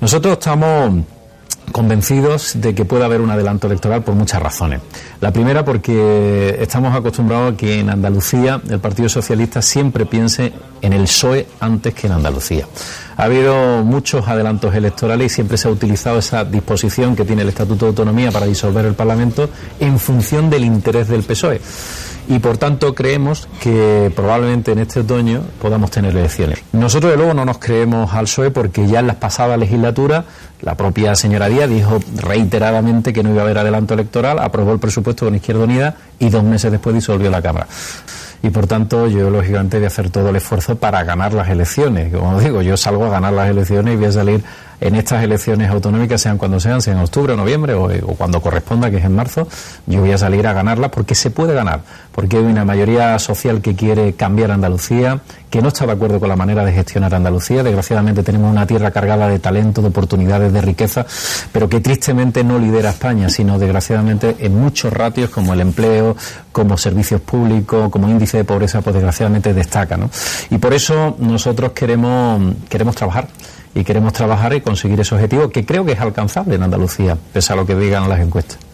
Nosotros estamos convencidos de que puede haber un adelanto electoral por muchas razones. La primera, porque estamos acostumbrados a que en Andalucía el Partido Socialista siempre piense en el PSOE antes que en Andalucía. Ha habido muchos adelantos electorales y siempre se ha utilizado esa disposición que tiene el Estatuto de Autonomía para disolver el Parlamento en función del interés del PSOE. Y por tanto creemos que probablemente en este otoño podamos tener elecciones. Nosotros de luego no nos creemos al PSOE porque ya en las pasadas legislaturas la propia señora Díaz dijo reiteradamente que no iba a haber adelanto electoral, aprobó el presupuesto con Izquierda Unida y 2 meses después disolvió la Cámara. Y por tanto yo lógicamente voy a hacer todo el esfuerzo para ganar las elecciones. Como digo, yo salgo a ganar las elecciones y voy a salir en estas elecciones autonómicas, sean cuando sean, sea en octubre o noviembre o cuando corresponda, que es en marzo, yo voy a salir a ganarlas porque se puede ganar, porque hay una mayoría social que quiere cambiar Andalucía, que no está de acuerdo con la manera de gestionar Andalucía. Desgraciadamente tenemos una tierra cargada de talento, de oportunidades, de riqueza, pero que tristemente no lidera España, sino desgraciadamente en muchos ratios como el empleo, como servicios públicos, como índice de pobreza, pues desgraciadamente destaca, ¿no? Y por eso nosotros queremos trabajar. Y queremos trabajar y conseguir ese objetivo que creo que es alcanzable en Andalucía, pese a lo que digan las encuestas.